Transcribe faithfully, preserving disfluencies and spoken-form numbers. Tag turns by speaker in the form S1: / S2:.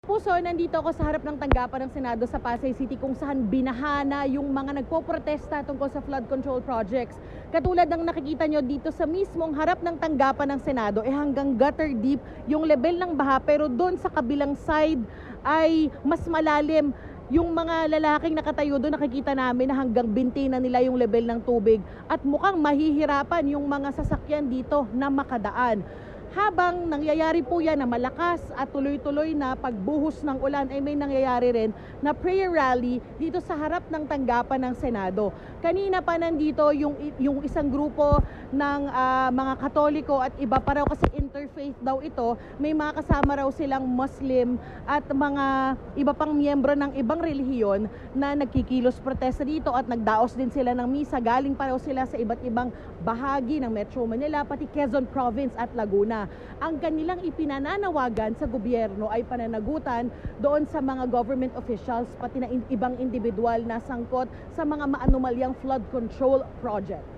S1: Kapuso, nandito ako sa harap ng tanggapan ng Senado sa Pasay City kung saan binahana yung mga nagpoprotesta tungkol sa flood control projects. Katulad ng nakikita nyo dito sa mismong harap ng tanggapan ng Senado, eh hanggang gutter deep yung level ng baha, pero doon sa kabilang side ay mas malalim. Yung mga lalaking nakatayo doon, nakikita namin na hanggang binti na nila yung level ng tubig at mukhang mahihirapan yung mga sasakyan dito na makadaan. Habang nangyayari po yan na malakas at tuloy-tuloy na pagbuhos ng ulan, ay may nangyayari rin na prayer rally dito sa harap ng tanggapan ng Senado. Kanina pa nandito yung, yung isang grupo ng uh, mga Katoliko at iba pa raw, kasi interfaith daw ito. May mga kasama raw silang Muslim at mga iba pang miyembro ng ibang relihiyon na nagkikilos protesta dito at nagdaos din sila ng misa. Galing pa raw sila sa iba't ibang bahagi ng Metro Manila, pati Quezon Province at Laguna. Ang kanilang ipinananawagan sa gobyerno ay pananagutan doon sa mga government officials pati na ibang individual na sangkot sa mga maanumalyang flood control project.